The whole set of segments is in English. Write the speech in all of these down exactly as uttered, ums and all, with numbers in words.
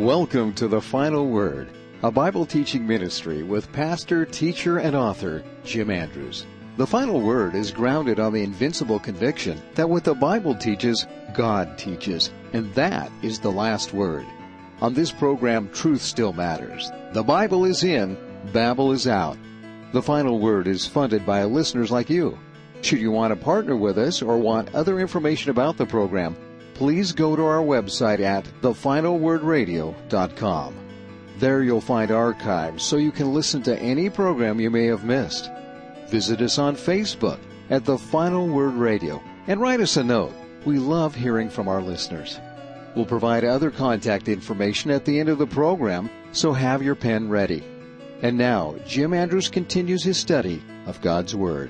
Welcome to The Final Word, a Bible teaching ministry with pastor, teacher, and author Jim Andrews. The Final Word is grounded on the invincible conviction that what the Bible teaches, God teaches, and that is the last word. On this program, truth still matters. The Bible is in, Babel is out. The Final Word is funded by listeners like you. Should you want to partner with us or want other information about the program, please go to our website at the final word radio dot com. There you'll find archives so you can listen to any program you may have missed. Visit us on Facebook at The Final Word Radio and write us a note. We love hearing from our listeners. We'll provide other contact information at the end of the program, so have your pen ready. And now, Jim Andrews continues his study of God's Word.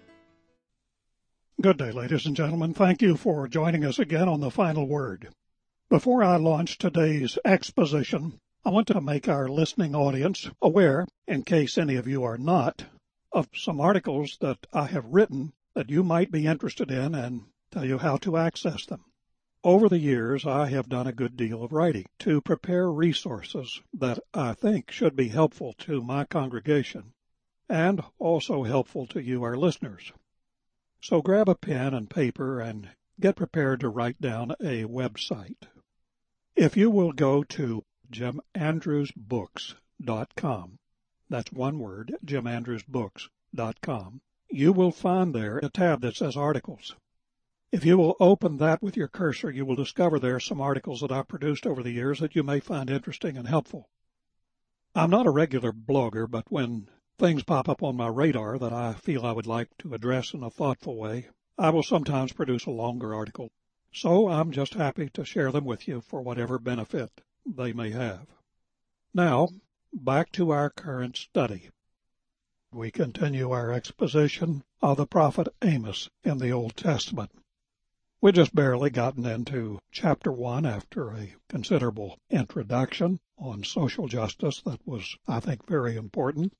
Good day, ladies and gentlemen. Thank you for joining us again on The Final Word. Before I launch today's exposition, I want to make our listening audience aware, in case any of you are not, of some articles that I have written that you might be interested in and tell you how to access them. Over the years, I have done a good deal of writing to prepare resources that I think should be helpful to my congregation and also helpful to you, our listeners. So grab a pen and paper and get prepared to write down a website. If you will go to jim andrews books dot com, that's one word, jim andrews books dot com, you will find there a tab that says Articles. If you will open that with your cursor, you will discover there some articles that I've produced over the years that you may find interesting and helpful. I'm not a regular blogger, but when things pop up on my radar that I feel I would like to address in a thoughtful way, I will sometimes produce a longer article. So I'm just happy to share them with you for whatever benefit they may have. Now, back to our current study. We continue our exposition of the prophet Amos in the Old Testament. We've just barely gotten into chapter one after a considerable introduction on social justice that was, I think, very important.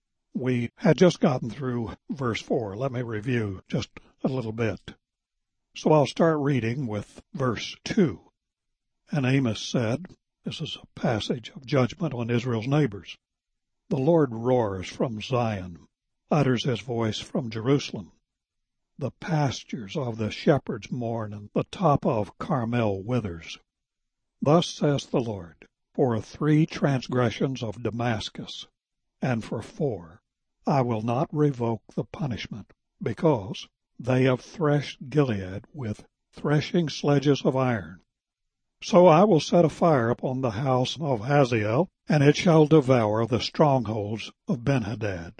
We had just gotten through verse four. Let me review just a little bit. So I'll start reading with verse two. And Amos said, this is a passage of judgment on Israel's neighbors. The Lord roars from Zion, utters his voice from Jerusalem. The pastures of the shepherds mourn, and the top of Carmel withers. Thus says the Lord, for three transgressions of Damascus, and for four, I will not revoke the punishment, because they have threshed Gilead with threshing sledges of iron. So I will set a fire upon the house of Hazael, and it shall devour the strongholds of Benhadad.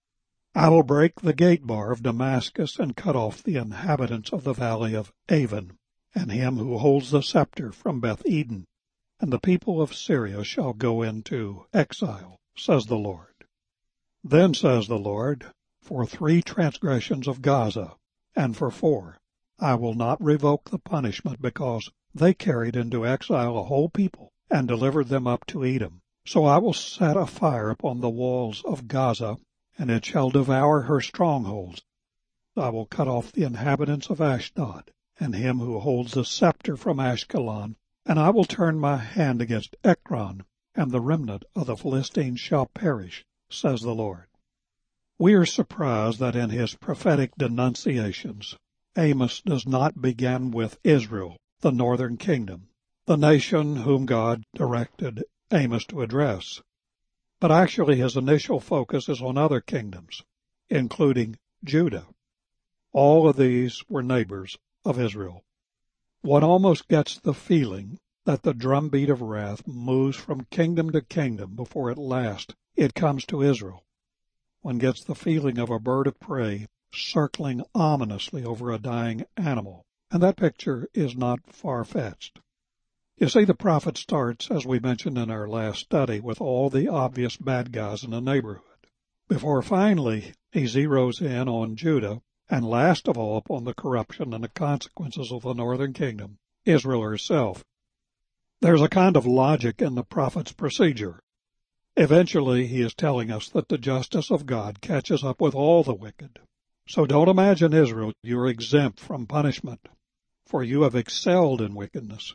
I will break the gate bar of Damascus, and cut off the inhabitants of the valley of Avon, and him who holds the scepter from Beth Eden, and the people of Syria shall go into exile, says the Lord. Then says the Lord, for three transgressions of Gaza, and for four, I will not revoke the punishment, because they carried into exile a whole people, and delivered them up to Edom. So I will set a fire upon the walls of Gaza, and it shall devour her strongholds. I will cut off the inhabitants of Ashdod, and him who holds the scepter from Ashkelon, and I will turn my hand against Ekron, and the remnant of the Philistines shall perish, says the Lord. We are surprised that in his prophetic denunciations, Amos does not begin with Israel, the northern kingdom, the nation whom God directed Amos to address. But actually his initial focus is on other kingdoms, including Judah. All of these were neighbors of Israel. One almost gets the feeling that the drumbeat of wrath moves from kingdom to kingdom before at last it comes to Israel. One gets the feeling of a bird of prey circling ominously over a dying animal, and that picture is not far-fetched. You see, the prophet starts, as we mentioned in our last study, with all the obvious bad guys in the neighborhood, before finally he zeroes in on Judah, and last of all upon the corruption and the consequences of the northern kingdom, Israel herself. There's a kind of logic in the prophet's procedure. Eventually he is telling us that the justice of God catches up with all the wicked. So don't imagine, Israel, you are exempt from punishment, for you have excelled in wickedness.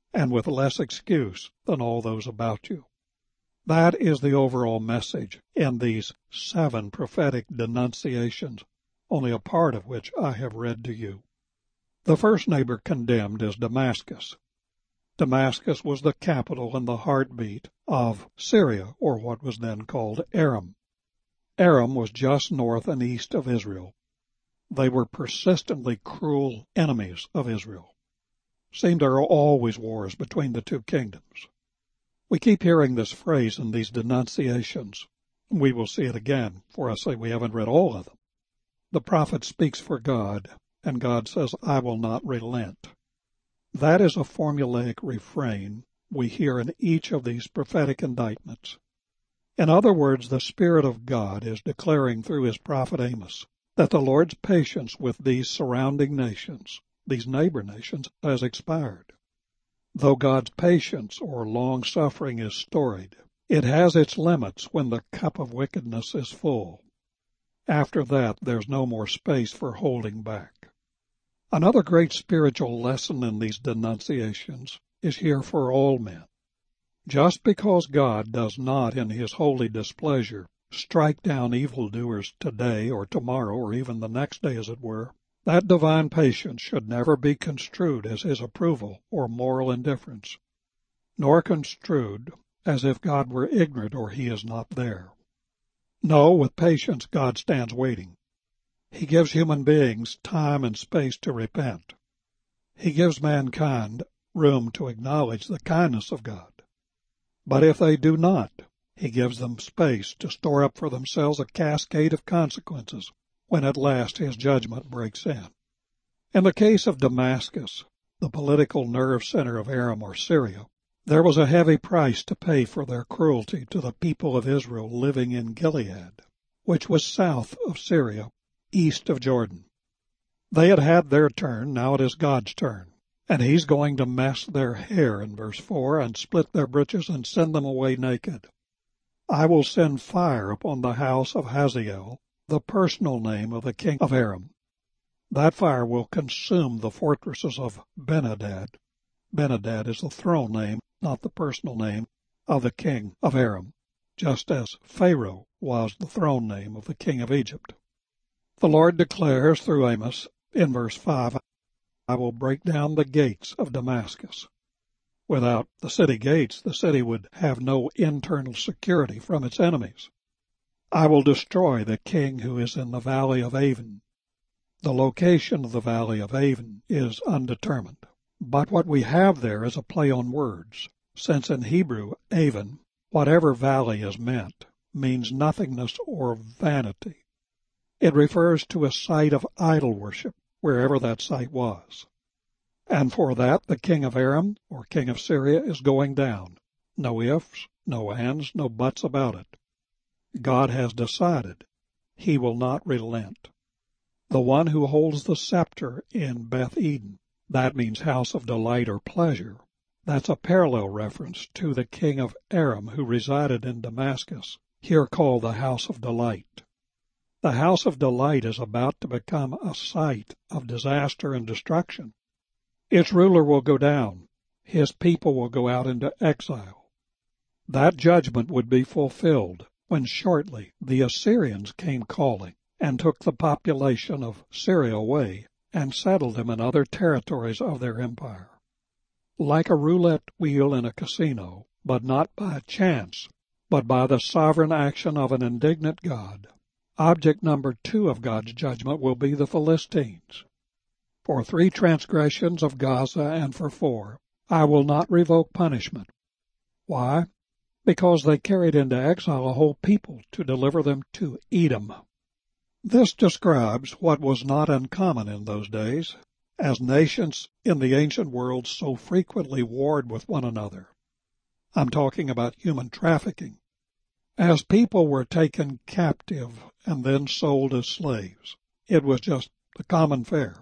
and with less excuse than all those about you. That is the overall message in these seven prophetic denunciations, only a part of which I have read to you. The first neighbor condemned is Damascus. Damascus was the capital and the heartbeat of Syria, or what was then called Aram. Aram was just north and east of Israel. They were persistently cruel enemies of Israel. Seemed there are always wars between the two kingdoms. We keep hearing this phrase in these denunciations. We will see it again, for I say we haven't read all of them. The prophet speaks for God, and God says, I will not relent. That is a formulaic refrain we hear in each of these prophetic indictments. In other words, the Spirit of God is declaring through his prophet Amos that the Lord's patience with these surrounding nations, these neighbor nations, has expired. Though God's patience or long-suffering is storied, it has its limits when the cup of wickedness is full. After that, there's no more space for holding back. Another great spiritual lesson in these denunciations is here for all men. Just because God does not, in his holy displeasure, strike down evildoers today or tomorrow or even the next day, as it were, that divine patience should never be construed as his approval or moral indifference, nor construed as if God were ignorant or he is not there. No, with patience God stands waiting. He gives human beings time and space to repent. He gives mankind room to acknowledge the kindness of God. But if they do not, he gives them space to store up for themselves a cascade of consequences when at last his judgment breaks in. In the case of Damascus, the political nerve center of Aram or Syria, there was a heavy price to pay for their cruelty to the people of Israel living in Gilead, which was south of Syria, east of Jordan. They had had their turn, now it is God's turn, and he's going to mess their hair in verse four and split their breeches and send them away naked. I will send fire upon the house of Hazael, the personal name of the king of Aram. That fire will consume the fortresses of Ben-Hadad. Ben-Hadad is the throne name, not the personal name, of the king of Aram, just as Pharaoh was the throne name of the king of Egypt. The Lord declares through Amos in verse five, I will break down the gates of Damascus. Without the city gates, the city would have no internal security from its enemies. I will destroy the king who is in the valley of Avon. The location of the valley of Avon is undetermined, but what we have there is a play on words, since in Hebrew, Avon, whatever valley is meant, means nothingness or vanity. It refers to a site of idol worship, wherever that site was. And for that, the king of Aram, or king of Syria, is going down. No ifs, no ands, no buts about it. God has decided. He will not relent. The one who holds the scepter in Beth Eden, that means house of delight or pleasure. That's a parallel reference to the king of Aram who resided in Damascus, here called the house of delight. The house of delight is about to become a site of disaster and destruction. Its ruler will go down. His people will go out into exile. That judgment would be fulfilled when shortly the Assyrians came calling and took the population of Syria away and settled them in other territories of their empire. Like a roulette wheel in a casino, but not by chance, but by the sovereign action of an indignant God, object number two of God's judgment will be the Philistines. For three transgressions of Gaza and for four, I will not revoke punishment. Why? Because they carried into exile a whole people to deliver them to Edom. This describes what was not uncommon in those days, as nations in the ancient world so frequently warred with one another. I'm talking about human trafficking. As people were taken captive and then sold as slaves, it was just the common fare.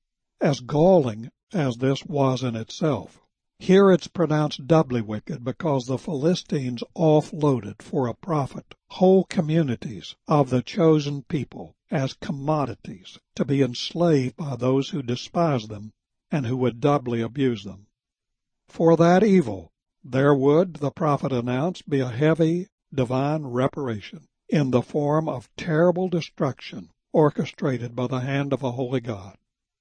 As galling as this was in itself, here it's pronounced doubly wicked because the Philistines offloaded for a profit whole communities of the chosen people as commodities to be enslaved by those who despised them and who would doubly abuse them. For that evil there would, the prophet announced, be a heavy divine reparation in the form of terrible destruction orchestrated by the hand of a holy God.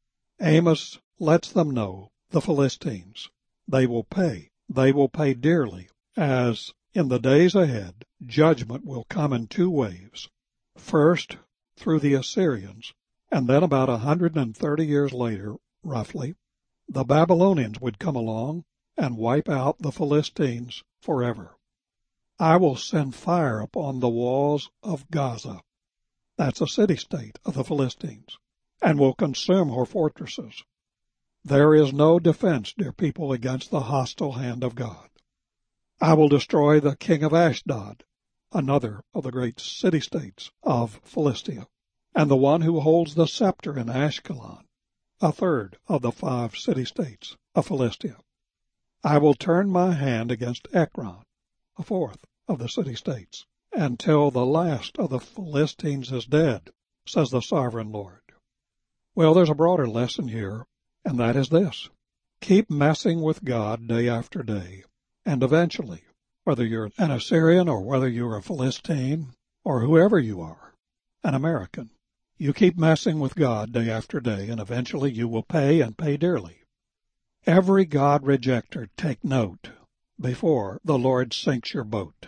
Amos lets them know, the Philistines, they will pay, they will pay dearly, as in the days ahead judgment will come in two waves, first through the Assyrians, and then about a hundred and thirty years later, roughly, the Babylonians would come along and wipe out the Philistines forever. I will send fire upon the walls of Gaza, that's a city-state of the Philistines, and will consume her fortresses. There is no defense, dear people, against the hostile hand of God. I will destroy the king of Ashdod, another of the great city-states of Philistia, and the one who holds the scepter in Ashkelon, a third of the five city-states of Philistia. I will turn my hand against Ekron, a fourth of the city-states, until the last of the Philistines is dead, says the sovereign Lord. Well, there's a broader lesson here, and that is this. Keep messing with God day after day, and eventually, whether you're an Assyrian or whether you're a Philistine or whoever you are, an American, you keep messing with God day after day, and eventually you will pay and pay dearly. Every God rejecter, take note before the Lord sinks your boat.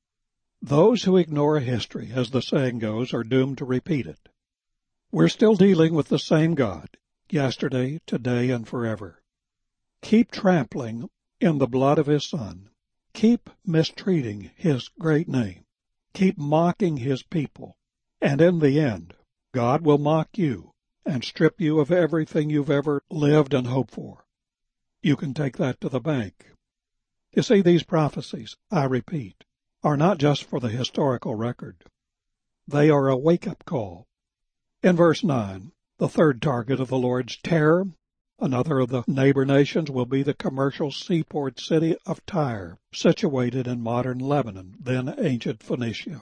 Those who ignore history, as the saying goes, are doomed to repeat it. We're still dealing with the same God, yesterday, today, and forever. Keep trampling in the blood of His Son. Keep mistreating His great name. Keep mocking His people. And in the end, God will mock you and strip you of everything you've ever lived and hoped for. You can take that to the bank. You see, these prophecies, I repeat, are not just for the historical record. They are a wake-up call. In verse nine, the third target of the Lord's terror, another of the neighbor nations, will be the commercial seaport city of Tyre, situated in modern Lebanon, then ancient Phoenicia.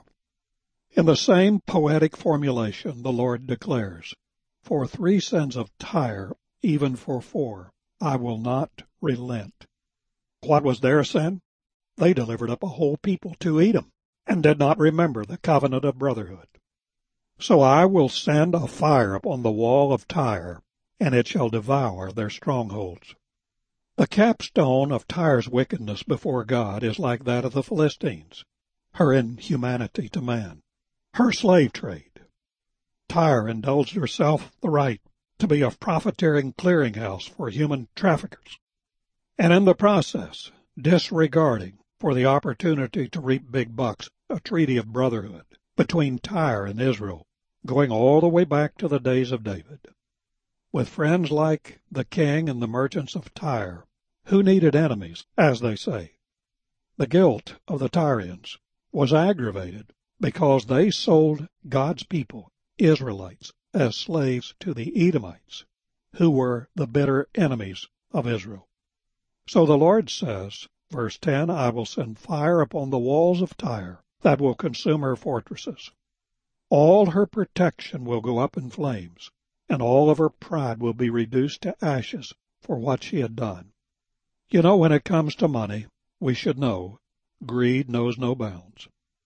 In the same poetic formulation, the Lord declares, "For three sins of Tyre, even for four, I will not relent." What was their sin? They delivered up a whole people to Edom, and did not remember the covenant of brotherhood. So I will send a fire upon the wall of Tyre, and it shall devour their strongholds. The capstone of Tyre's wickedness before God is like that of the Philistines, her inhumanity to man, her slave trade. Tyre indulged herself the right to be a profiteering clearinghouse for human traffickers, and in the process, disregarding for the opportunity to reap big bucks a treaty of brotherhood between Tyre and Israel, going all the way back to the days of David. With friends like the king and the merchants of Tyre, who needed enemies, as they say. The guilt of the Tyrians was aggravated because they sold God's people, Israelites, as slaves to the Edomites, who were the bitter enemies of Israel. So the Lord says, verse ten, I will send fire upon the walls of Tyre that will consume her fortresses. All her protection will go up in flames, and all of her pride will be reduced to ashes for what she had done. You know, when it comes to money, we should know, greed knows no bounds.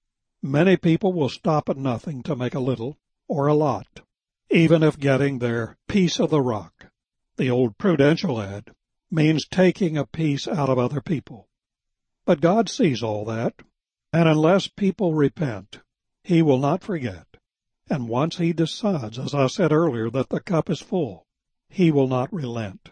Many people will stop at nothing to make a little or a lot, even if getting their piece of the rock, the old Prudential ad, means taking a piece out of other people. But God sees all that, and unless people repent, He will not forget. And once He decides, as I said earlier, that the cup is full, He will not relent.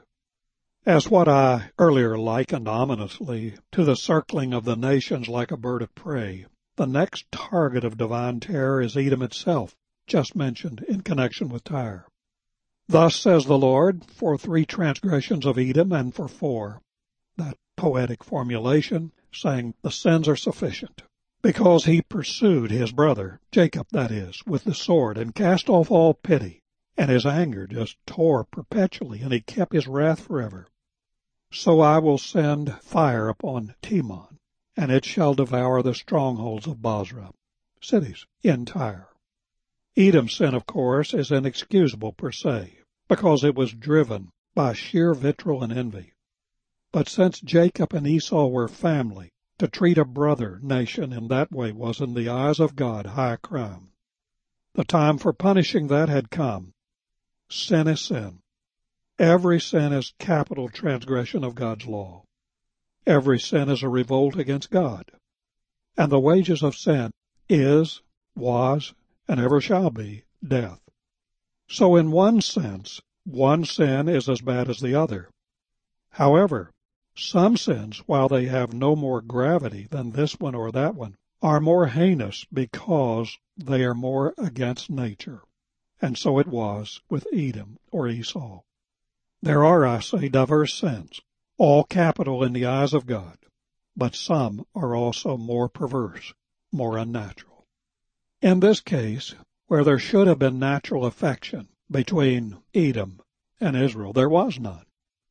As what I earlier likened ominously to the circling of the nations like a bird of prey, the next target of divine terror is Edom itself, just mentioned in connection with Tyre. Thus says the Lord, for three transgressions of Edom and for four, that poetic formulation saying the sins are sufficient, because he pursued his brother, Jacob that is, with the sword, and cast off all pity, and his anger just tore perpetually, and he kept his wrath forever. So I will send fire upon Timon, and it shall devour the strongholds of Bozrah, cities in Tyre. Edom's sin, of course, is inexcusable per se, because it was driven by sheer vitriol and envy. But since Jacob and Esau were family, to treat a brother nation in that way was in the eyes of God high crime. The time for punishing that had come. Sin is sin. Every sin is capital transgression of God's law. Every sin is a revolt against God. And the wages of sin is, was, and ever shall be death. So in one sense, one sin is as bad as the other. However, some sins, while they have no more gravity than this one or that one, are more heinous because they are more against nature. And so it was with Edom or Esau. There are, I say, diverse sins, all capital in the eyes of God, but some are also more perverse, more unnatural. In this case, where there should have been natural affection between Edom and Israel, there was none.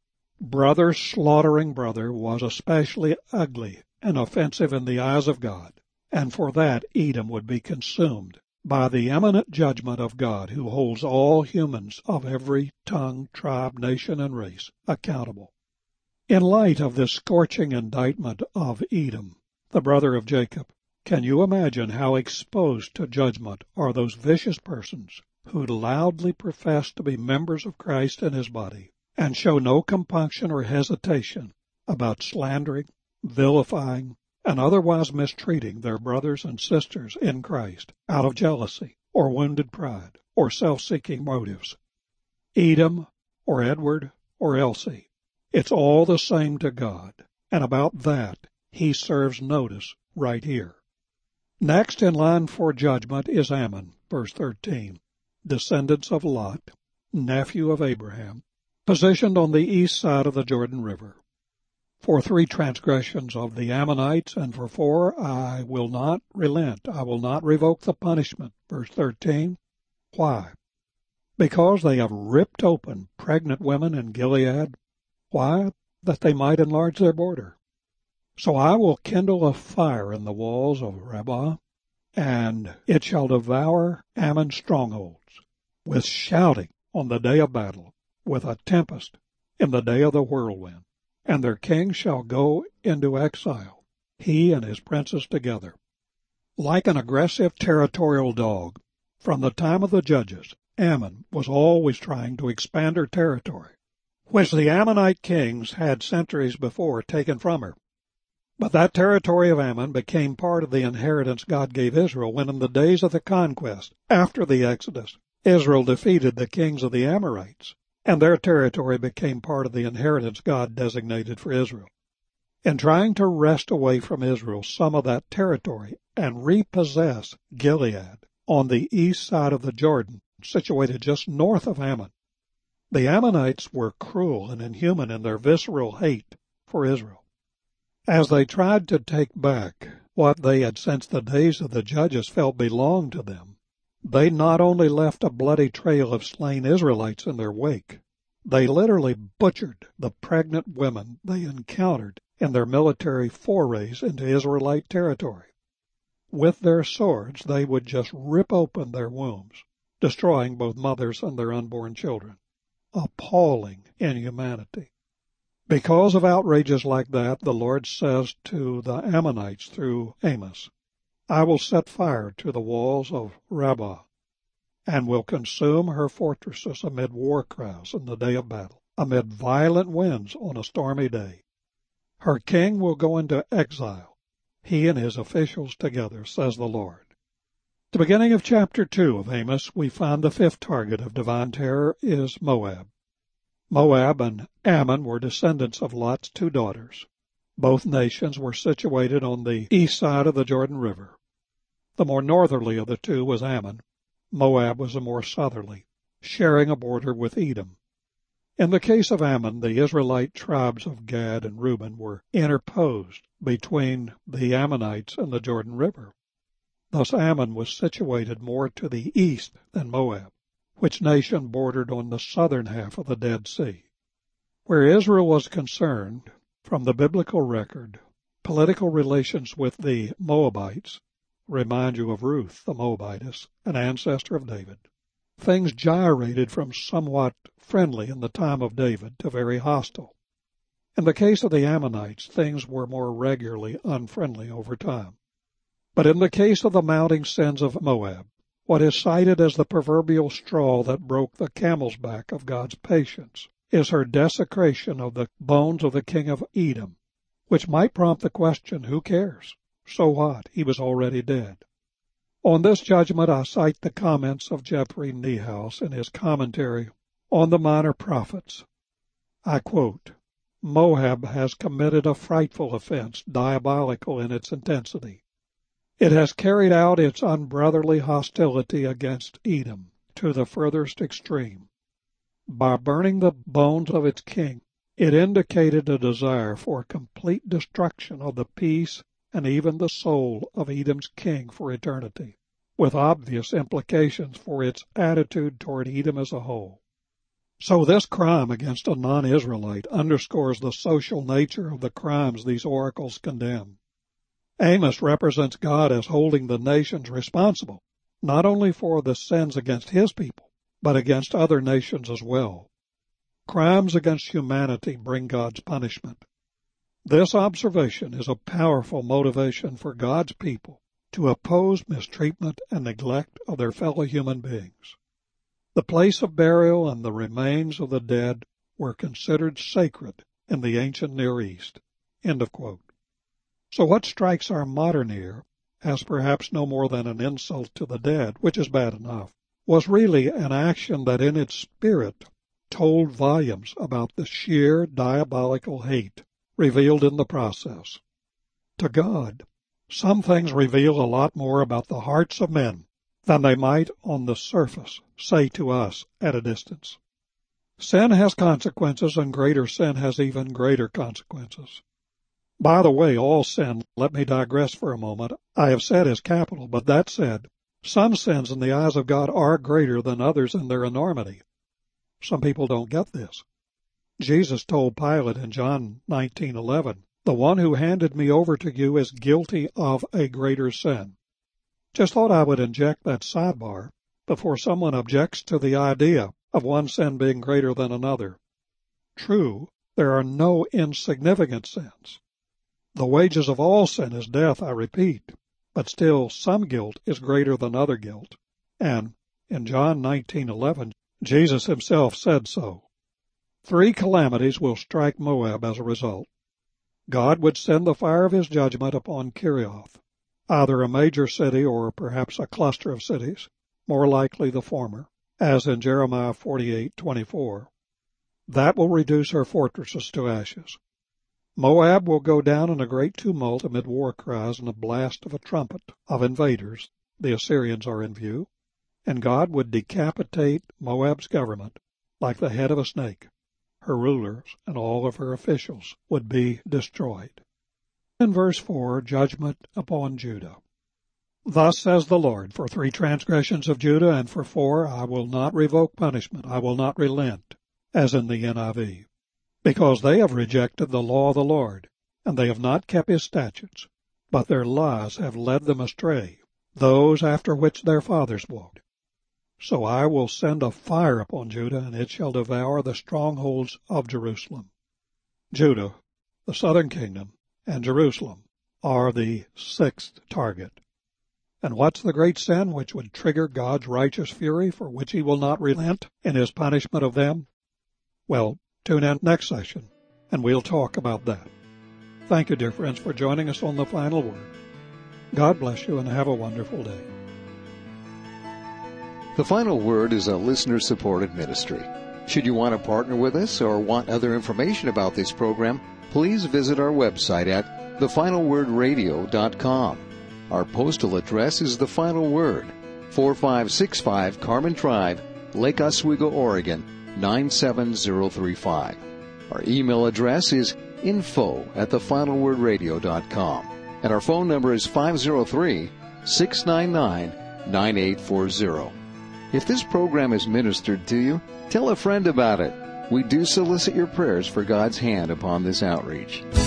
Brother slaughtering brother was especially ugly and offensive in the eyes of God, and for that Edom would be consumed by the eminent judgment of God, who holds all humans of every tongue, tribe, nation, and race accountable. In light of this scorching indictment of Edom, the brother of Jacob, can you imagine how exposed to judgment are those vicious persons who loudly profess to be members of Christ and his body, and show no compunction or hesitation about slandering, vilifying, and otherwise mistreating their brothers and sisters in Christ out of jealousy or wounded pride or self-seeking motives? Edom or Edward or Elsie, it's all the same to God, and about that he serves notice right here. Next in line for judgment is Ammon, verse thirteen, descendants of Lot, nephew of Abraham, positioned on the east side of the Jordan River. For three transgressions of the Ammonites, and for four I will not relent, I will not revoke the punishment. Verse thirteen. Why? Because they have ripped open pregnant women in Gilead. Why? That they might enlarge their border. So I will kindle a fire in the walls of Rabbah, and it shall devour Ammon's strongholds, with shouting on the day of battle, with a tempest in the day of the whirlwind. And their king shall go into exile, he and his princes together. Like an aggressive territorial dog, from the time of the judges, Ammon was always trying to expand her territory, which the Ammonite kings had centuries before taken from her. But that territory of Ammon became part of the inheritance God gave Israel when in the days of the conquest, after the Exodus, Israel defeated the kings of the Amorites, and their territory became part of the inheritance God designated for Israel. In trying to wrest away from Israel some of that territory and repossess Gilead on the east side of the Jordan, situated just north of Ammon, the Ammonites were cruel and inhuman in their visceral hate for Israel. As they tried to take back what they had since the days of the judges felt belonged to them, they not only left a bloody trail of slain Israelites in their wake, they literally butchered the pregnant women they encountered in their military forays into Israelite territory. With their swords, they would just rip open their wombs, destroying both mothers and their unborn children. Appalling inhumanity. Because of outrages like that, the Lord says to the Ammonites through Amos, I will set fire to the walls of Rabbah, and will consume her fortresses amid war cries in the day of battle, amid violent winds on a stormy day. Her king will go into exile, he and his officials together, says the Lord. At the beginning of chapter two of Amos, we find the fifth target of divine terror is Moab. Moab and Ammon were descendants of Lot's two daughters. Both nations were situated on the east side of the Jordan River. The more northerly of the two was Ammon. Moab was the more southerly, sharing a border with Edom. In the case of Ammon, the Israelite tribes of Gad and Reuben were interposed between the Ammonites and the Jordan River. Thus Ammon was situated more to the east than Moab, which nation bordered on the southern half of the Dead Sea. Where Israel was concerned, from the biblical record, political relations with the Moabites remind you of Ruth, the Moabitess, an ancestor of David. Things gyrated from somewhat friendly in the time of David to very hostile. In the case of the Ammonites, things were more regularly unfriendly over time. But in the case of the mounting sins of Moab, what is cited as the proverbial straw that broke the camel's back of God's patience is her desecration of the bones of the king of Edom, which might prompt the question, who cares? So what? He was already dead. On this judgment, I cite the comments of Jeffrey Niehaus in his commentary on the Minor Prophets. I quote, Moab has committed a frightful offense, diabolical in its intensity. It has carried out its unbrotherly hostility against Edom to the furthest extreme. By burning the bones of its king, it indicated a desire for complete destruction of the peace and even the soul of Edom's king for eternity, with obvious implications for its attitude toward Edom as a whole. So this crime against a non-Israelite underscores the social nature of the crimes these oracles condemn. Amos represents God as holding the nations responsible, not only for the sins against his people, but against other nations as well. Crimes against humanity bring God's punishment. This observation is a powerful motivation for God's people to oppose mistreatment and neglect of their fellow human beings. The place of burial and the remains of the dead were considered sacred in the ancient Near East. End of quote. So what strikes our modern ear as perhaps no more than an insult to the dead, which is bad enough, was really an action that in its spirit told volumes about the sheer diabolical hate revealed in the process. To God, some things reveal a lot more about the hearts of men than they might on the surface say to us at a distance. Sin has consequences, and greater sin has even greater consequences. By the way, all sin, let me digress for a moment, I have said is capital, but that said, some sins in the eyes of God are greater than others in their enormity. Some people don't get this. Jesus told Pilate in John nineteen eleven, "The one who handed me over to you is guilty of a greater sin." Just thought I would inject that sidebar before someone objects to the idea of one sin being greater than another. True, there are no insignificant sins. The wages of all sin is death, I repeat, but still some guilt is greater than other guilt. And in John nineteen eleven, Jesus himself said so. Three calamities will strike Moab as a result. God would send the fire of his judgment upon Kerioth, either a major city or perhaps a cluster of cities, more likely the former, as in Jeremiah forty-eight twenty-four. That will reduce her fortresses to ashes. Moab will go down in a great tumult amid war cries and a blast of a trumpet of invaders. The Assyrians are in view, and God would decapitate Moab's government like the head of a snake. Her rulers and all of her officials would be destroyed. In verse four, judgment upon Judah. Thus says the Lord, for three transgressions of Judah and for four I will not revoke punishment, I will not relent, as in the N I V. Because they have rejected the law of the Lord, and they have not kept his statutes, but their lies have led them astray, those after which their fathers walked. So I will send a fire upon Judah, and it shall devour the strongholds of Jerusalem. Judah, the southern kingdom, and Jerusalem are the sixth target. And what's the great sin which would trigger God's righteous fury, for which he will not relent in his punishment of them? Well, tune in next session, and we'll talk about that. Thank you, dear friends, for joining us on The Final Word. God bless you, and have a wonderful day. The Final Word is a listener-supported ministry. Should you want to partner with us or want other information about this program, please visit our website at the final word radio dot com. Our postal address is The Final Word, four five six five Carmen Drive, Lake Oswego, Oregon, nine seven zero three five. Our email address is info at the final word radio dot com. And our phone number is five zero three, six nine nine, nine eight four zero. If this program is ministered to you, tell a friend about it. We do solicit your prayers for God's hand upon this outreach.